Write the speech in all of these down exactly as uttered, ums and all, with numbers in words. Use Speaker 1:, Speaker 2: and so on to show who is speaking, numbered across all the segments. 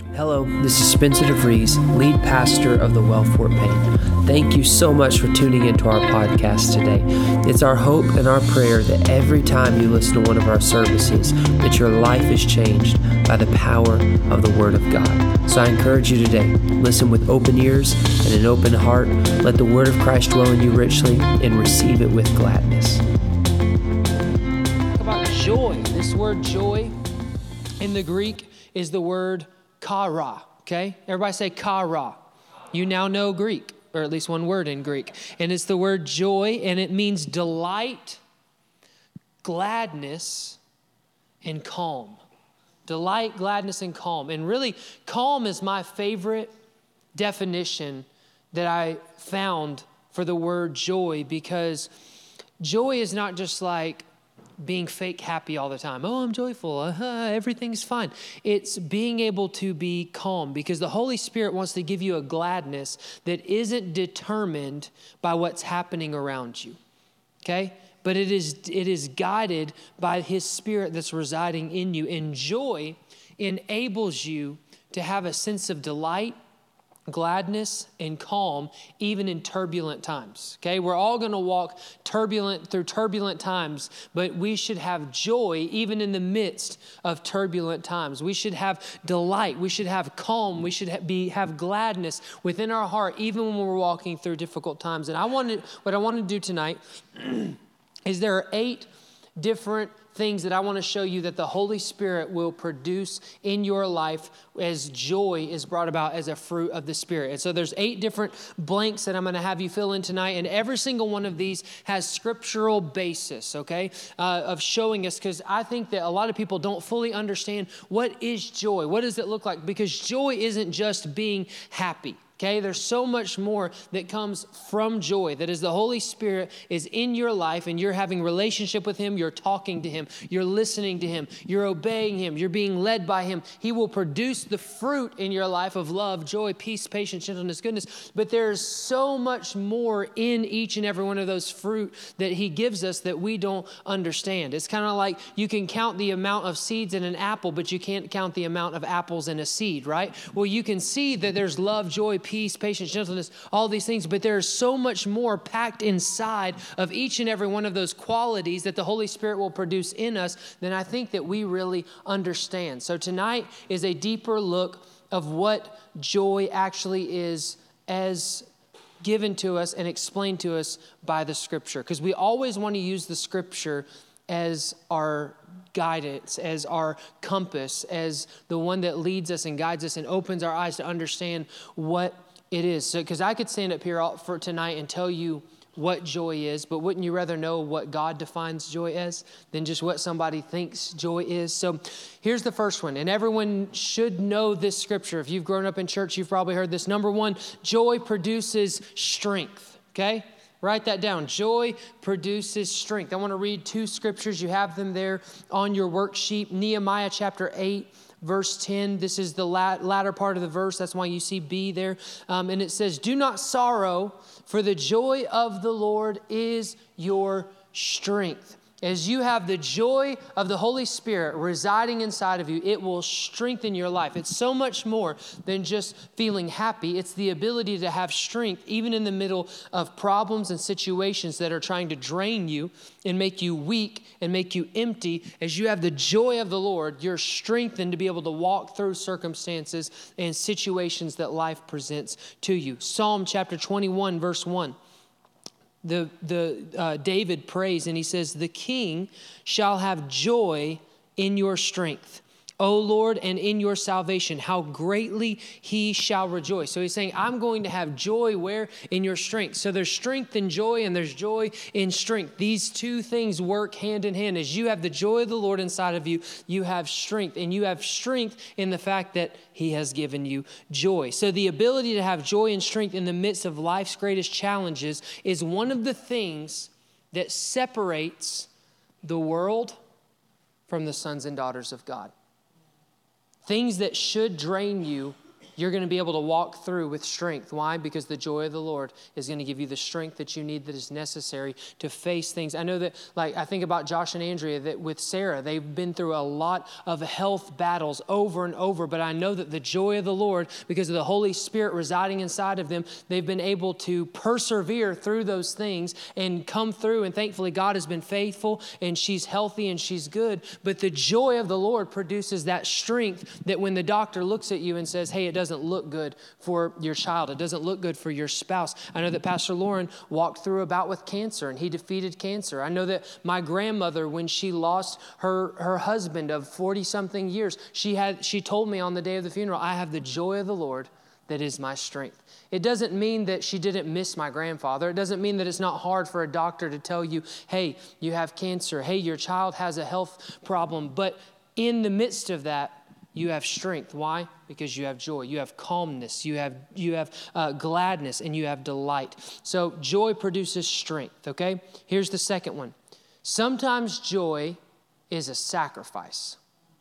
Speaker 1: Hello, this is Spencer DeVries, lead pastor of the Well Fort Payne. Thank you so much for tuning into our podcast today. It's our hope and our prayer that every time you listen to one of our services, that your life is changed by the power of the Word of God. So I encourage you today, listen with open ears and an open heart. Let the Word of Christ dwell in you richly and receive it with gladness.
Speaker 2: Talk about joy. This word joy in the Greek is the word kara, okay? Everybody say kara. You now know Greek, or at least one word in Greek. And it's the word joy, and it means delight, gladness, and calm. Delight, gladness, and calm. And really, calm is my favorite definition that I found for the word joy, because joy is not just like being fake happy all the time. Oh, I'm joyful. Uh-huh, everything's fine. It's being able to be calm, because the Holy Spirit wants to give you a gladness that isn't determined by what's happening around you. Okay? But it is it is guided by His Spirit that's residing in you. And joy enables you to have a sense of delight, gladness, and calm, even in turbulent times. Okay, we're all going to walk turbulent through turbulent times, but we should have joy even in the midst of turbulent times. We should have delight. We should have calm. We should ha- be have gladness within our heart, even when we're walking through difficult times. And I wanted, what I want to do tonight is there are eight different things that I want to show you that the Holy Spirit will produce in your life as joy is brought about as a fruit of the Spirit. And so there's eight different blanks that I'm going to have you fill in tonight. And every single one of these has scriptural basis, okay, uh, of showing us, because I think that a lot of people don't fully understand what is joy. What does it look like? Because joy isn't just being happy. Okay, there's so much more that comes from joy. That is, the Holy Spirit is in your life and you're having relationship with Him, you're talking to Him, you're listening to Him, you're obeying Him, you're being led by Him. He will produce the fruit in your life of love, joy, peace, patience, gentleness, goodness. But there's so much more in each and every one of those fruit that He gives us that we don't understand. It's kind of like you can count the amount of seeds in an apple, but you can't count the amount of apples in a seed, right? Well, you can see that there's love, joy, peace, peace, patience, gentleness, all these things, but there's so much more packed inside of each and every one of those qualities that the Holy Spirit will produce in us than I think that we really understand. So tonight is a deeper look of what joy actually is as given to us and explained to us by the Scripture, because we always want to use the Scripture as our guidance, as our compass, as the one that leads us and guides us and opens our eyes to understand what it is. So, because I could stand up here all, for tonight and tell you what joy is, but wouldn't you rather know what God defines joy as than just what somebody thinks joy is? So here's the first one, and everyone should know this scripture. If you've grown up in church, you've probably heard this. Number one, joy produces strength, okay? Write that down. Joy produces strength. I want to read two scriptures. You have them there on your worksheet. Nehemiah chapter eight, verse ten. This is the latter part of the verse. That's why you see B there. Um, and it says, "Do not sorrow, for the joy of the Lord is your strength." As you have the joy of the Holy Spirit residing inside of you, it will strengthen your life. It's so much more than just feeling happy. It's the ability to have strength even in the middle of problems and situations that are trying to drain you and make you weak and make you empty. As you have the joy of the Lord, you're strengthened to be able to walk through circumstances and situations that life presents to you. Psalm chapter twenty-one, verse one. The the uh, David prays and he says, "The king shall have joy in your strength, O Lord, and in your salvation, how greatly he shall rejoice." So he's saying, I'm going to have joy where? In your strength. So there's strength in joy and there's joy in strength. These two things work hand in hand. As you have the joy of the Lord inside of you, you have strength, and you have strength in the fact that He has given you joy. So the ability to have joy and strength in the midst of life's greatest challenges is one of the things that separates the world from the sons and daughters of God. Things that should drain you, you're going to be able to walk through with strength. Why? Because the joy of the Lord is going to give you the strength that you need that is necessary to face things. I know that, like, I think about Josh and Andrea, that with Sarah, they've been through a lot of health battles over and over, but I know that the joy of the Lord, because of the Holy Spirit residing inside of them, they've been able to persevere through those things and come through. And thankfully, God has been faithful, and she's healthy and she's good. But the joy of the Lord produces that strength that when the doctor looks at you and says, hey, it doesn't look good for your child, it doesn't look good for your spouse. I know that Pastor Lauren walked through a bout with cancer and he defeated cancer. I know that my grandmother, when she lost her, her husband of forty something years, she had, she told me on the day of the funeral, I have the joy of the Lord that is my strength. It doesn't mean that she didn't miss my grandfather. It doesn't mean that it's not hard for a doctor to tell you, hey, you have cancer. Hey, your child has a health problem. But in the midst of that, you have strength. Why? Because you have joy. You have calmness. You have, you have uh, gladness, and you have delight. So joy produces strength, okay? Here's the second one. Sometimes joy is a sacrifice.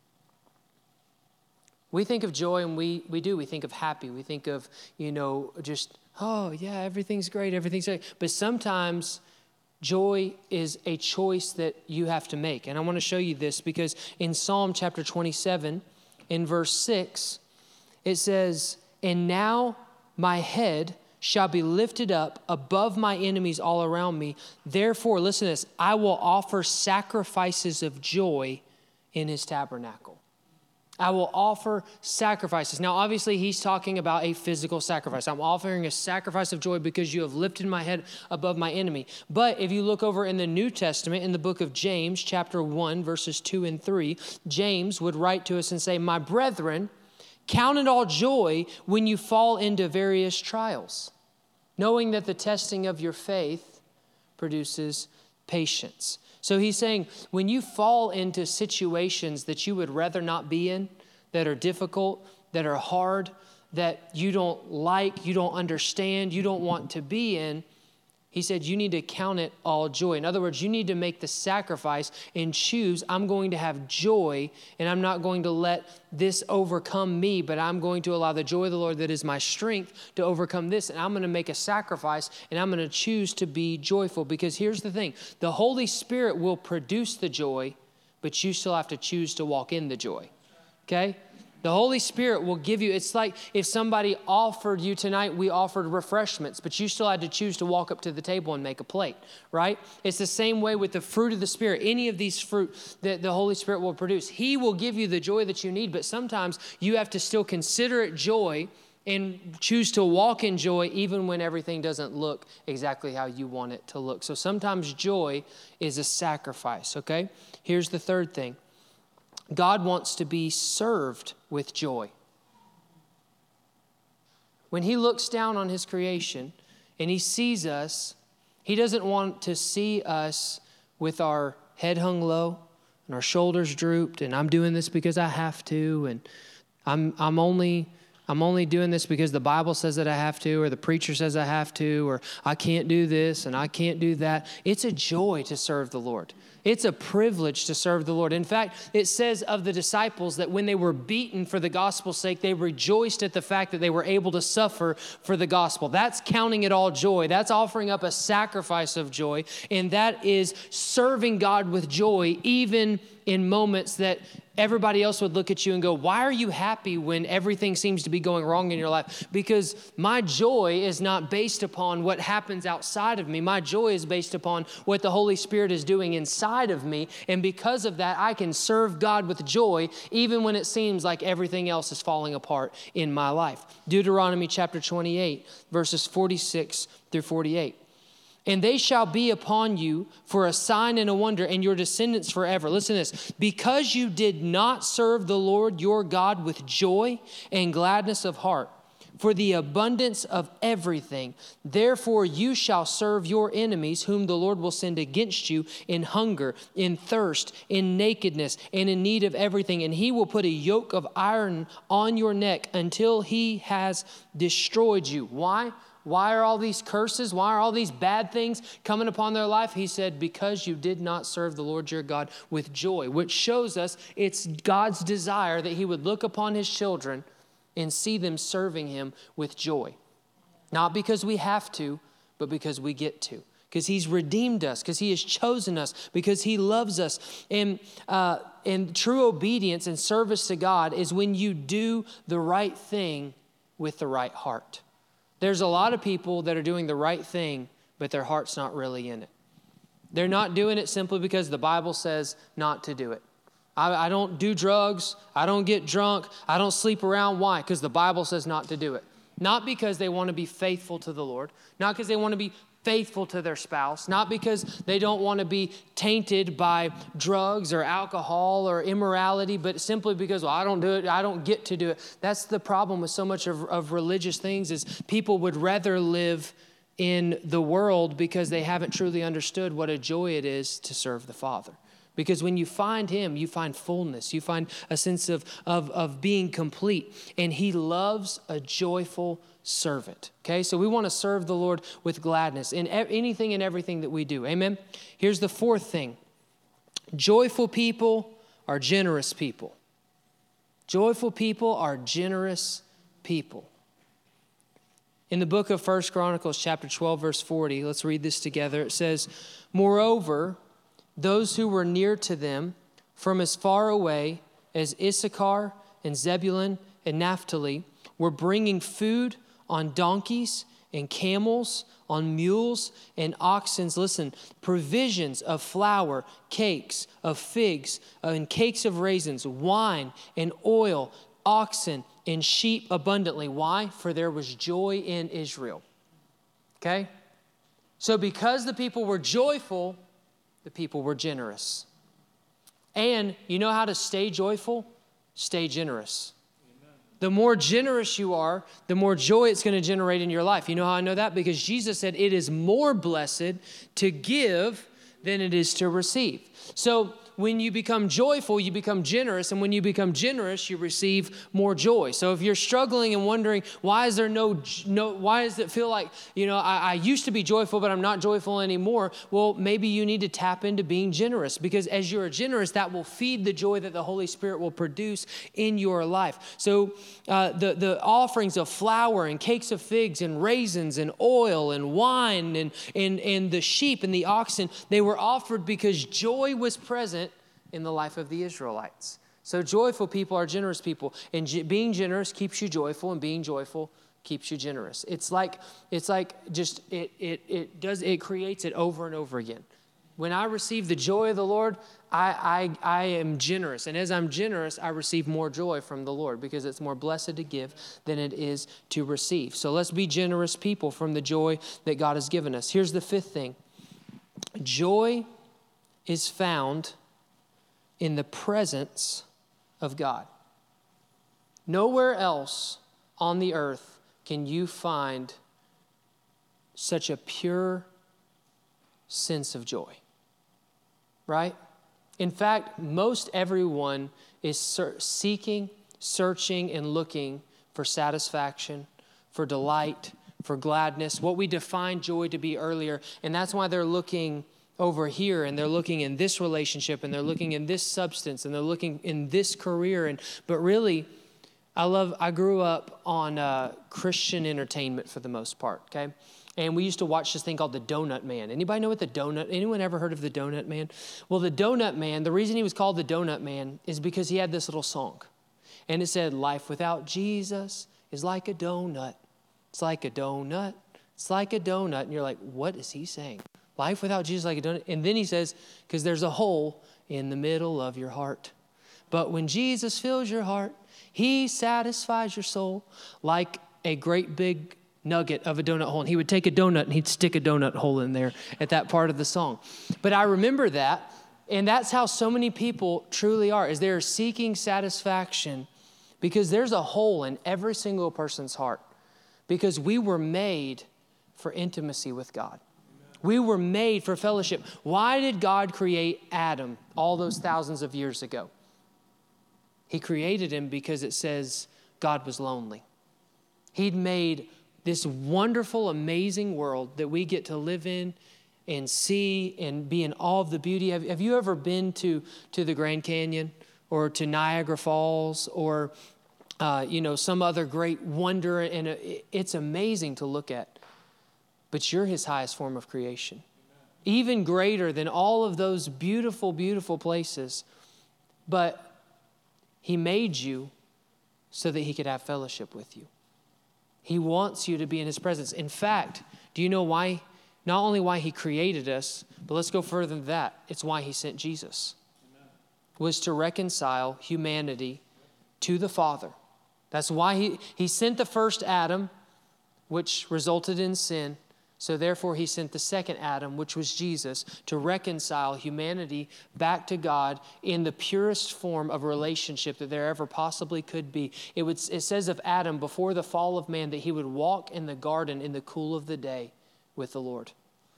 Speaker 2: We think of joy, and we we do. We think of happy. We think of, you know, just, oh, yeah, everything's great, everything's great. But sometimes joy is a choice that you have to make. And I want to show you this because in Psalm chapter twenty-seven, in verse six, it says, and now my head shall be lifted up above my enemies all around me. Therefore, listen to this, I will offer sacrifices of joy in his tabernacle. I will offer sacrifices. Now, obviously, he's talking about a physical sacrifice. I'm offering a sacrifice of joy because you have lifted my head above my enemy. But if you look over in the New Testament, in the book of James, chapter one, verses two and three, James would write to us and say, my brethren, count it all joy when you fall into various trials, knowing that the testing of your faith produces patience. So he's saying, when you fall into situations that you would rather not be in, that are difficult, that are hard, that you don't like, you don't understand, you don't want to be in, he said, you need to count it all joy. In other words, you need to make the sacrifice and choose, I'm going to have joy, and I'm not going to let this overcome me, but I'm going to allow the joy of the Lord that is my strength to overcome this, and I'm going to make a sacrifice, and I'm going to choose to be joyful. Because here's the thing, the Holy Spirit will produce the joy, but you still have to choose to walk in the joy, okay? The Holy Spirit will give you, it's like if somebody offered you tonight, we offered refreshments, but you still had to choose to walk up to the table and make a plate, right? It's the same way with the fruit of the Spirit. Any of these fruit that the Holy Spirit will produce, he will give you the joy that you need, but sometimes you have to still consider it joy and choose to walk in joy even when everything doesn't look exactly how you want it to look. So sometimes joy is a sacrifice, okay? Here's the third thing. God wants to be served with joy. When he looks down on his creation and he sees us, he doesn't want to see us with our head hung low and our shoulders drooped and I'm doing this because I have to and I'm I'm only I'm only doing this because the Bible says that I have to, or the preacher says I have to, or I can't do this and I can't do that. It's a joy to serve the Lord. It's a privilege to serve the Lord. In fact, it says of the disciples that when they were beaten for the gospel's sake, they rejoiced at the fact that they were able to suffer for the gospel. That's counting it all joy. That's offering up a sacrifice of joy. And that is serving God with joy, even in moments that everybody else would look at you and go, why are you happy when everything seems to be going wrong in your life? Because my joy is not based upon what happens outside of me. My joy is based upon what the Holy Spirit is doing inside of me. And because of that, I can serve God with joy, even when it seems like everything else is falling apart in my life. Deuteronomy chapter twenty-eight, verses forty-six through forty-eight. And they shall be upon you for a sign and a wonder, and your descendants forever. Listen to this. Because you did not serve the Lord your God with joy and gladness of heart, for the abundance of everything, therefore you shall serve your enemies, whom the Lord will send against you in hunger, in thirst, in nakedness, and in need of everything. And he will put a yoke of iron on your neck until he has destroyed you. Why? Why are all these curses? Why are all these bad things coming upon their life? He said, because you did not serve the Lord your God with joy, which shows us it's God's desire that he would look upon his children and see them serving him with joy. Not because we have to, but because we get to. Because he's redeemed us, because he has chosen us, because he loves us. And, uh, and true obedience and service to God is when you do the right thing with the right heart. There's a lot of people that are doing the right thing, but their heart's not really in it. They're not doing it simply because the Bible says not to do it. I, I don't do drugs. I don't get drunk. I don't sleep around. Why? Because the Bible says not to do it. Not because they want to be faithful to the Lord. Not because they want to be faithful to their spouse, not because they don't want to be tainted by drugs or alcohol or immorality, but simply because, well, I don't do it, I don't get to do it. That's the problem with so much of, of religious things is people would rather live in the world because they haven't truly understood what a joy it is to serve the Father. Because when you find him, you find fullness. You find a sense of, of, of being complete. And he loves a joyful servant. Okay, so we want to serve the Lord with gladness in e- anything and everything that we do. Amen? Here's the fourth thing. Joyful people are generous people. Joyful people are generous people. In the book of First Chronicles, chapter twelve, verse forty, let's read this together. It says, moreover, those who were near to them from as far away as Issachar and Zebulun and Naphtali were bringing food on donkeys and camels, on mules and oxen. Listen, provisions of flour, cakes of figs, uh, and cakes of raisins, wine and oil, oxen and sheep abundantly. Why? For there was joy in Israel. Okay? So because the people were joyful, the people were generous. And you know how to stay joyful? Stay generous. Amen. The more generous you are, the more joy it's going to generate in your life. You know how I know that? Because Jesus said it is more blessed to give than it is to receive. So when you become joyful, you become generous. And when you become generous, you receive more joy. So if you're struggling and wondering, why is there no, no why does it feel like, you know, I, I used to be joyful, but I'm not joyful anymore? Well, maybe you need to tap into being generous, because as you're generous, that will feed the joy that the Holy Spirit will produce in your life. So uh, the, the offerings of flour and cakes of figs and raisins and oil and wine and, and, and the sheep and the oxen, they were offered because joy was present in the life of the Israelites. So joyful people are generous people. And ge- being generous keeps you joyful, and being joyful keeps you generous. It's like, it's like just, it, it, it does, it creates it over and over again. When I receive the joy of the Lord, I, I, I am generous. And as I'm generous, I receive more joy from the Lord, because it's more blessed to give than it is to receive. So let's be generous people from the joy that God has given us. Here's the fifth thing. Joy is found in the presence of God. Nowhere else on the earth can you find such a pure sense of joy, right? In fact, most everyone is ser- seeking, searching, and looking for satisfaction, for delight, for gladness, what we defined joy to be earlier. And that's why they're looking over here, and they're looking in this relationship, and they're looking in this substance, and they're looking in this career. And but really, I love, I grew up on uh, Christian entertainment for the most part, okay? And we used to watch this thing called The Donut Man. Anybody know what the Donut, anyone ever heard of The Donut Man? Well, The Donut Man, the reason he was called The Donut Man is because he had this little song. And it said, life without Jesus is like a donut. It's like a donut. It's like a donut. And you're like, what is he saying? Life without Jesus like a donut. And then he says, because there's a hole in the middle of your heart. But when Jesus fills your heart, he satisfies your soul like a great big nugget of a donut hole. And he would take a donut and he'd stick a donut hole in there at that part of the song. But I remember that. And that's how so many people truly are, is they're seeking satisfaction because there's a hole in every single person's heart. Because we were made for intimacy with God. We were made for fellowship. Why did God create Adam all those thousands of years ago? He created him because it says God was lonely. He'd made this wonderful, amazing world that we get to live in and see and be in awe of the beauty. Have, have you ever been to, to the Grand Canyon or to Niagara Falls or uh, you know, some other great wonder, and it's amazing to look at. But you're his highest form of creation. Even greater than all of those beautiful, beautiful places. But he made you so that he could have fellowship with you. He wants you to be in his presence. In fact, do you know why? Not only why he created us, but let's go further than that. It's why he sent Jesus. Amen. Was to reconcile humanity to the Father. That's why he, he sent the first Adam, which resulted in sin. So therefore he sent the second Adam, which was Jesus, to reconcile humanity back to God in the purest form of relationship that there ever possibly could be. It, would, it says of Adam before the fall of man that he would walk in the garden in the cool of the day with the Lord.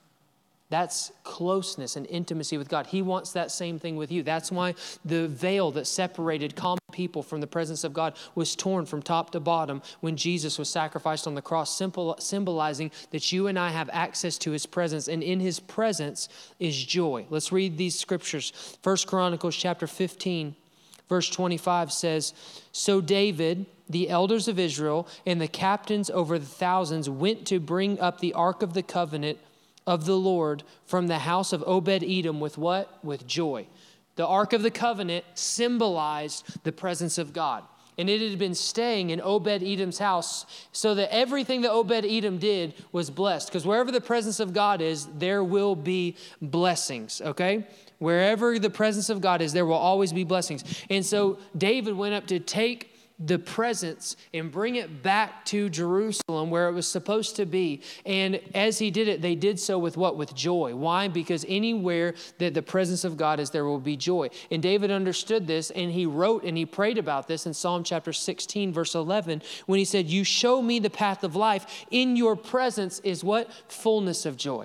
Speaker 2: That's closeness and intimacy with God. He wants that same thing with you. That's why the veil that separated common people from the presence of God was torn from top to bottom when Jesus was sacrificed on the cross, simple, symbolizing that you and I have access to his presence. And in his presence is joy. Let's read these scriptures. First Chronicles chapter fifteen, verse twenty-five says, "So David, the elders of Israel, and the captains over the thousands went to bring up the ark of the covenant of the Lord from the house of Obed-Edom with what? With joy." The Ark of the Covenant symbolized the presence of God. And it had been staying in Obed-Edom's house so that everything that Obed-Edom did was blessed. Because wherever the presence of God is, there will be blessings, okay? Wherever the presence of God is, there will always be blessings. And so David went up to take the presence and bring it back to Jerusalem where it was supposed to be. And as he did it, they did so with what? With joy. Why? Because anywhere that the presence of God is, there will be joy. And David understood this, and he wrote and he prayed about this in Psalm chapter sixteen, verse eleven, when he said, "You show me the path of life. In your presence is what? Fullness of joy."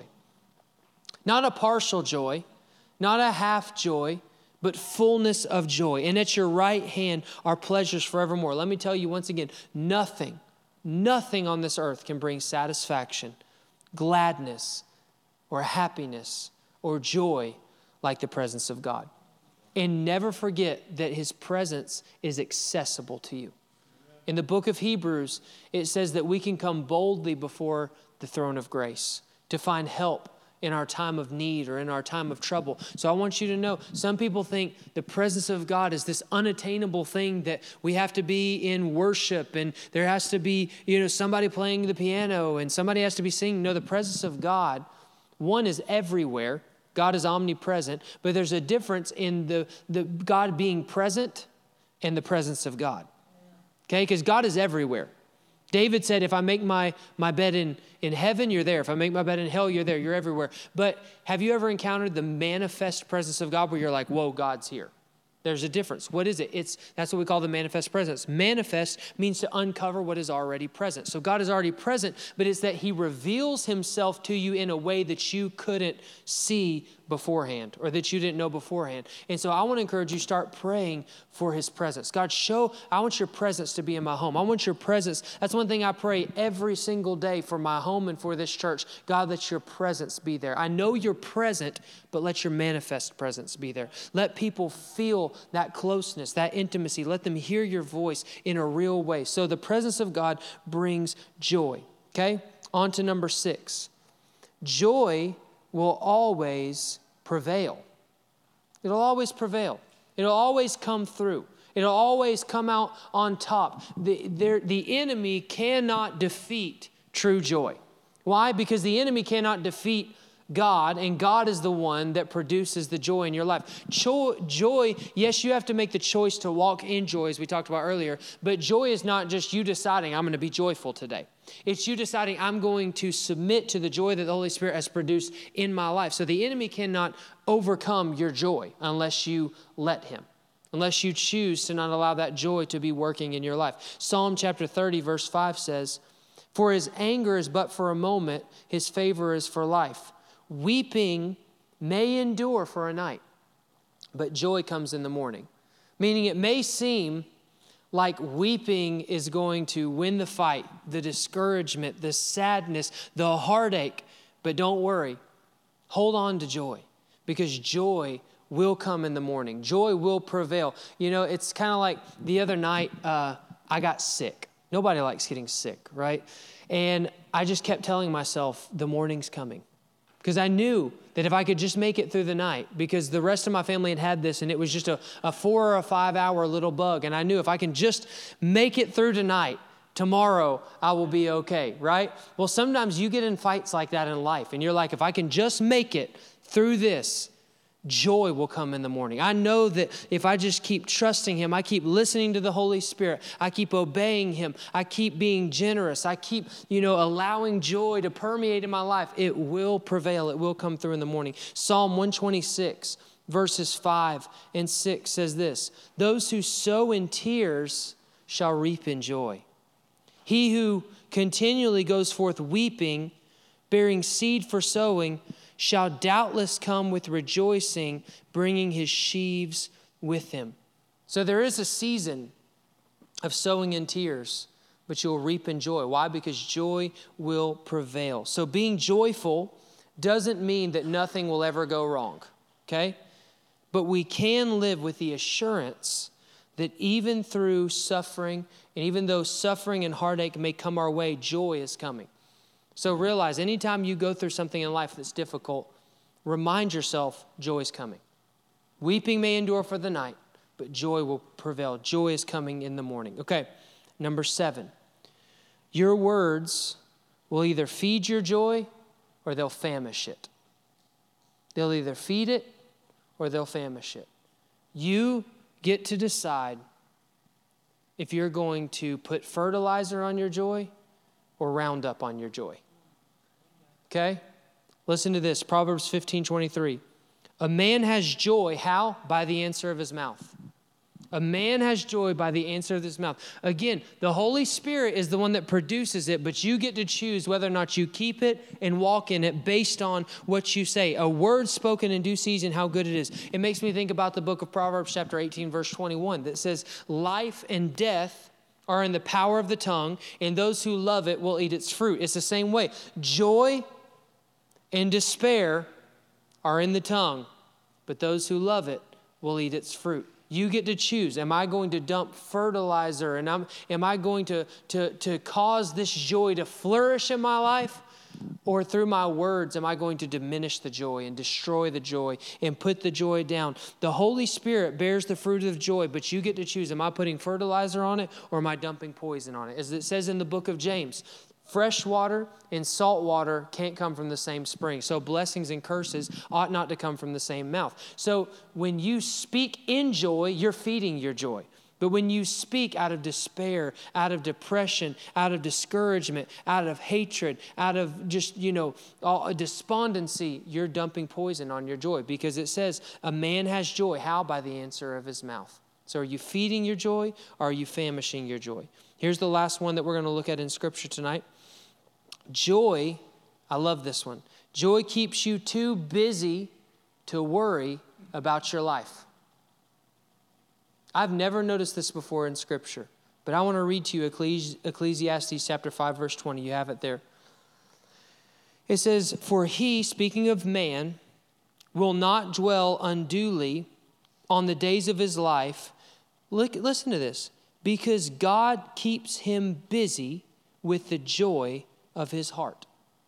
Speaker 2: Not a partial joy, not a half joy, but fullness of joy. And at your right hand are pleasures forevermore. Let me tell you once again, nothing, nothing on this earth can bring satisfaction, gladness, or happiness, or joy like the presence of God. And never forget that his presence is accessible to you. In the book of Hebrews, it says that we can come boldly before the throne of grace to find help in our time of need or in our time of trouble. So I want you to know, some people think the presence of God is this unattainable thing that we have to be in worship and there has to be, you know, somebody playing the piano and somebody has to be singing. No, the presence of God, one, is everywhere. God is omnipresent, but there's a difference in the, the God being present and the presence of God. Okay, because God is everywhere. David said, if I make my, my bed in, in heaven, you're there. If I make my bed in hell, you're there. You're everywhere. But have you ever encountered the manifest presence of God where you're like, whoa, God's here? There's a difference. What is it? It's that's what we call the manifest presence. Manifest means to uncover what is already present. So God is already present, but it's that he reveals himself to you in a way that you couldn't see beforehand or that you didn't know beforehand. And so I want to encourage you, start praying for his presence. God, show, I want your presence to be in my home. I want your presence. That's one thing I pray every single day for my home and for this church. God, let your presence be there. I know you're present, but let your manifest presence be there. Let people feel that closeness, that intimacy. Let them hear your voice in a real way. So the presence of God brings joy. Okay? On to number six. Joy will always prevail. It'll always prevail. It'll always come through. It'll always come out on top. The, there, the enemy cannot defeat true joy. Why? Because the enemy cannot defeat God, and God is the one that produces the joy in your life. Joy, joy, yes, you have to make the choice to walk in joy, as we talked about earlier, but joy is not just you deciding, I'm going to be joyful today. It's you deciding, I'm going to submit to the joy that the Holy Spirit has produced in my life. So the enemy cannot overcome your joy unless you let him, unless you choose to not allow that joy to be working in your life. Psalm chapter thirty, verse five says, "For his anger is but for a moment, his favor is for life. Weeping may endure for a night, but joy comes in the morning." Meaning it may seem like weeping is going to win the fight, the discouragement, the sadness, the heartache. But don't worry. Hold on to joy, because joy will come in the morning. Joy will prevail. You know, it's kind of like the other night, uh, I got sick. Nobody likes getting sick, right? And I just kept telling myself, the morning's coming. Because I knew that if I could just make it through the night, because the rest of my family had had this and it was just a, a four or a five hour little bug. And I knew if I can just make it through tonight, tomorrow I will be okay, right? Well, sometimes you get in fights like that in life and you're like, if I can just make it through this, joy will come in the morning. I know that if I just keep trusting him, I keep listening to the Holy Spirit, I keep obeying him, I keep being generous, I keep, you know, allowing joy to permeate in my life, it will prevail. It will come through in the morning. Psalm one twenty-six, verses five and six says this, those who sow in tears shall reap in joy. He who continually goes forth weeping, bearing seed for sowing, shall doubtless come with rejoicing, bringing his sheaves with him. So there is a season of sowing in tears, but you'll reap in joy. Why? Because joy will prevail. So being joyful doesn't mean that nothing will ever go wrong, okay? But we can live with the assurance that even through suffering, and even though suffering and heartache may come our way, joy is coming. So realize anytime you go through something in life that's difficult, remind yourself joy is coming. Weeping may endure for the night, but joy will prevail. Joy is coming in the morning. Okay, number seven. Your words will either feed your joy or they'll famish it. They'll either feed it or they'll famish it. You get to decide if you're going to put fertilizer on your joy or Roundup on your joy. Okay? Listen to this, Proverbs fifteen twenty-three. A man has joy, how? By the answer of his mouth. A man has joy by the answer of his mouth. Again, the Holy Spirit is the one that produces it, but you get to choose whether or not you keep it and walk in it based on what you say. A word spoken in due season, how good it is. It makes me think about the book of Proverbs chapter eighteen, verse twenty-one, that says, life and death are in the power of the tongue, and those who love it will eat its fruit. It's the same way. Joy and despair are in the tongue, but those who love it will eat its fruit. You get to choose. Am I going to dump fertilizer and I'm, am I going to, to, to cause this joy to flourish in my life? Or through my words, am I going to diminish the joy and destroy the joy and put the joy down? The Holy Spirit bears the fruit of joy, but you get to choose. Am I putting fertilizer on it or am I dumping poison on it? As it says in the book of James, fresh water and salt water can't come from the same spring. So blessings and curses ought not to come from the same mouth. So when you speak in joy, you're feeding your joy. But when you speak out of despair, out of depression, out of discouragement, out of hatred, out of just, you know, all, despondency, you're dumping poison on your joy, because it says a man has joy. How? By the answer of his mouth. So are you feeding your joy or are you famishing your joy? Here's the last one that we're going to look at in Scripture tonight. Joy, I love this one. Joy keeps you too busy to worry about your life. I've never noticed this before in Scripture, but I want to read to you Ecclesiastes chapter five, verse twenty. You have it there. It says, for he, speaking of man, will not dwell unduly on the days of his life. Look, listen to this. Because God keeps him busy with the joy of his heart.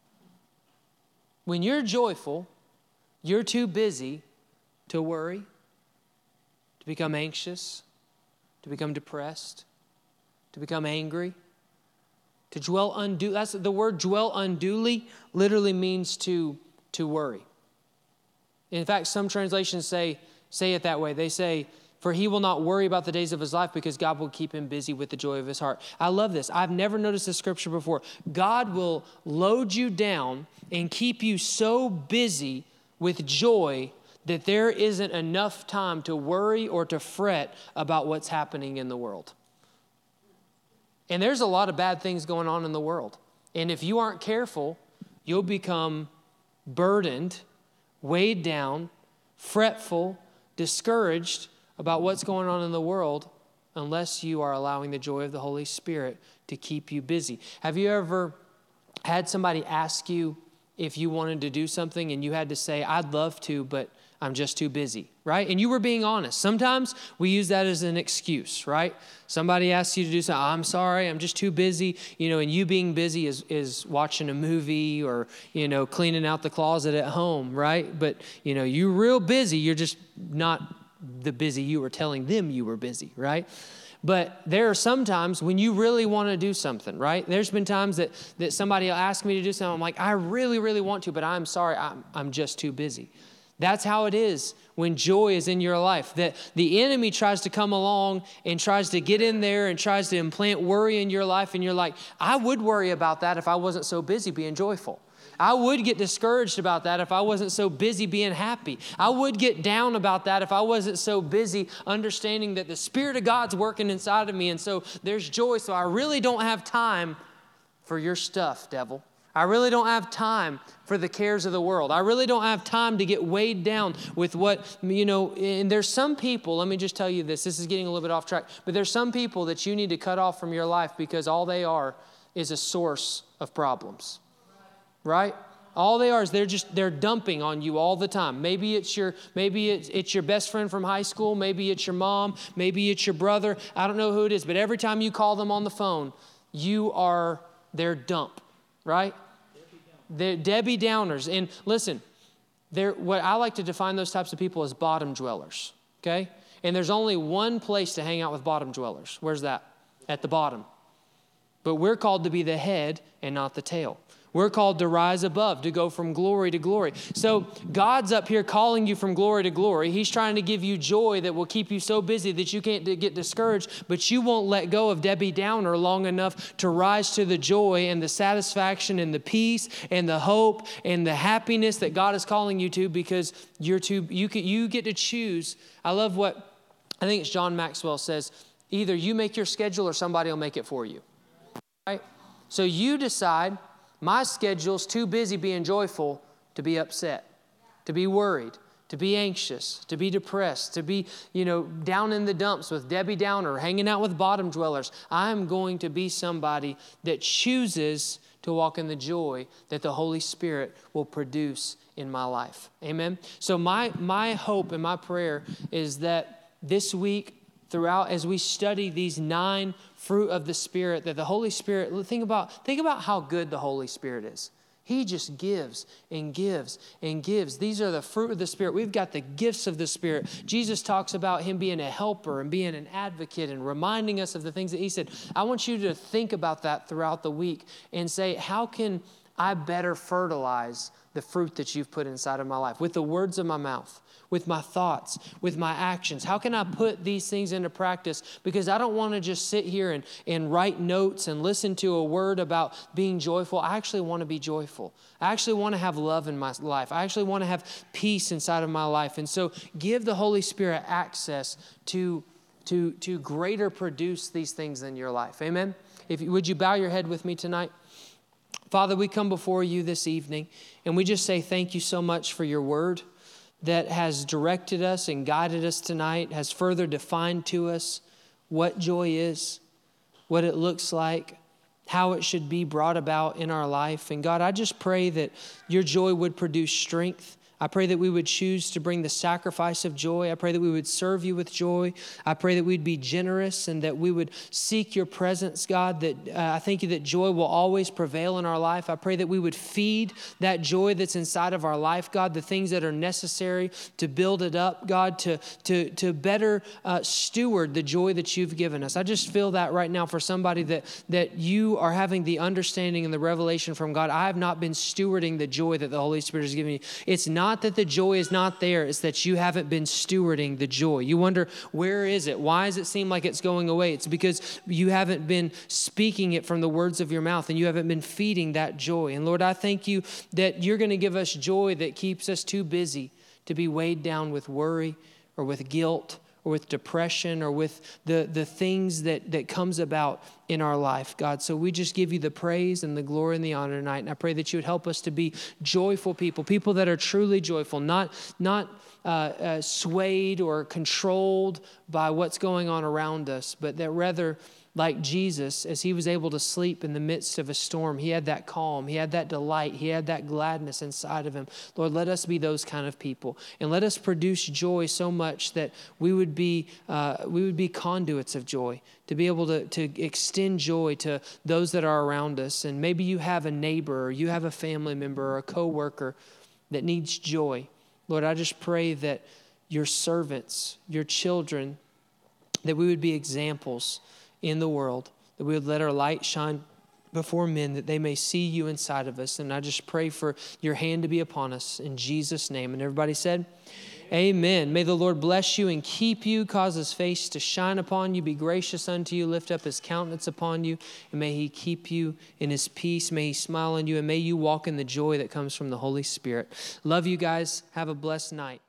Speaker 2: When you're joyful, you're too busy to worry, to become anxious, to become depressed, to become angry, to dwell unduly. That's the word dwell unduly literally means to, to worry. In fact, some translations say, say it that way. They say, for he will not worry about the days of his life because God will keep him busy with the joy of his heart. I love this. I've never noticed this scripture before. God will load you down and keep you so busy with joy that there isn't enough time to worry or to fret about what's happening in the world. And there's a lot of bad things going on in the world. And if you aren't careful, you'll become burdened, weighed down, fretful, discouraged about what's going on in the world unless you are allowing the joy of the Holy Spirit to keep you busy. Have you ever had somebody ask you if you wanted to do something and you had to say, I'd love to, but I'm just too busy, right? And you were being honest. Sometimes we use that as an excuse, right? Somebody asks you to do something. I'm sorry, I'm just too busy. You know, and you being busy is, is watching a movie or, you know, cleaning out the closet at home, right? But, you know, you're real busy. You're just not the busy you were telling them you were busy, right? But there are some times when you really want to do something, right? There's been times that, that somebody will ask me to do something. I'm like, I really, really want to, but I'm sorry, I'm, I'm just too busy. That's how it is when joy is in your life, that the enemy tries to come along and tries to get in there and tries to implant worry in your life. And you're like, I would worry about that if I wasn't so busy being joyful. I would get discouraged about that if I wasn't so busy being happy. I would get down about that if I wasn't so busy understanding that the Spirit of God's working inside of me. And so there's joy. So I really don't have time for your stuff, devil. I really don't have time for the cares of the world. I really don't have time to get weighed down with what, you know, and there's some people, let me just tell you this, this is getting a little bit off track, but there's some people that you need to cut off from your life because all they are is a source of problems. Right? All they are is they're just, they're dumping on you all the time. Maybe it's your, maybe it's, it's your best friend from high school. Maybe it's your mom. Maybe it's your brother. I don't know who it is, but every time you call them on the phone, you are their dump, right? They're Debbie Downers. And listen, they're, what I like to define those types of people as bottom dwellers, okay? And there's only one place to hang out with bottom dwellers. Where's that? At the bottom. But we're called to be the head and not the tail. We're called to rise above, to go from glory to glory. So God's up here calling you from glory to glory. He's trying to give you joy that will keep you so busy that you can't get discouraged, but you won't let go of Debbie Downer long enough to rise to the joy and the satisfaction and the peace and the hope and the happiness that God is calling you to, because you're too, you can, you get to choose. I love what, I think it's John Maxwell says, either you make your schedule or somebody will make it for you, right? So you decide, my schedule's too busy being joyful to be upset, to be worried, to be anxious, to be depressed, to be, you know, down in the dumps with Debbie Downer, hanging out with bottom dwellers. I'm going to be somebody that chooses to walk in the joy that the Holy Spirit will produce in my life. Amen? So my, my hope and my prayer is that this week, throughout, as we study these nine fruit of the Spirit, that the Holy Spirit, think about, think about how good the Holy Spirit is. He just gives and gives and gives. These are the fruit of the Spirit. We've got the gifts of the Spirit. Jesus talks about him being a helper and being an advocate and reminding us of the things that he said. I want you to think about that throughout the week and say, how can I better fertilize the fruit that you've put inside of my life with the words of my mouth, with my thoughts, with my actions? How can I put these things into practice? Because I don't want to just sit here and, and write notes and listen to a word about being joyful. I actually want to be joyful. I actually want to have love in my life. I actually want to have peace inside of my life. And so give the Holy Spirit access to, to, to greater produce these things in your life. Amen? If you, would you bow your head with me tonight? Father, we come before you this evening, and we just say thank you so much for your word that has directed us and guided us tonight, has further defined to us what joy is, what it looks like, how it should be brought about in our life. And God, I just pray that your joy would produce strength. I pray that we would choose to bring the sacrifice of joy. I pray that we would serve you with joy. I pray that we'd be generous and that we would seek your presence, God, that uh, I thank you that joy will always prevail in our life. I pray that we would feed that joy that's inside of our life, God, the things that are necessary to build it up, God, to, to, to better uh, steward the joy that you've given us. I just feel that right now for somebody that, that you are having the understanding and the revelation from God. I have not been stewarding the joy that the Holy Spirit has given you. It's not Not that the joy is not there, it's that you haven't been stewarding the joy. You wonder, where is it? Why does it seem like it's going away? It's because you haven't been speaking it from the words of your mouth and you haven't been feeding that joy. And Lord, I thank you that you're going to give us joy that keeps us too busy to be weighed down with worry or with guilt or with depression or with the, the things that, that comes about in our life, God. So we just give you the praise and the glory and the honor tonight. And I pray that you would help us to be joyful people, people that are truly joyful, not, not uh, uh, swayed or controlled by what's going on around us, but that rather like Jesus, as he was able to sleep in the midst of a storm, he had that calm, he had that delight, he had that gladness inside of him. Lord, let us be those kind of people, and let us produce joy so much that we would be uh, we would be conduits of joy, to be able to, to extend joy to those that are around us. And maybe you have a neighbor, or you have a family member, or a coworker that needs joy. Lord, I just pray that your servants, your children, that we would be examples in the world, that we would let our light shine before men, that they may see you inside of us. And I just pray for your hand to be upon us in Jesus' name. And everybody said, amen. May the Lord bless you and keep you, cause his face to shine upon you, be gracious unto you, lift up his countenance upon you, and may he keep you in his peace. May he smile on you, and may you walk in the joy that comes from the Holy Spirit. Love you guys. Have a blessed night.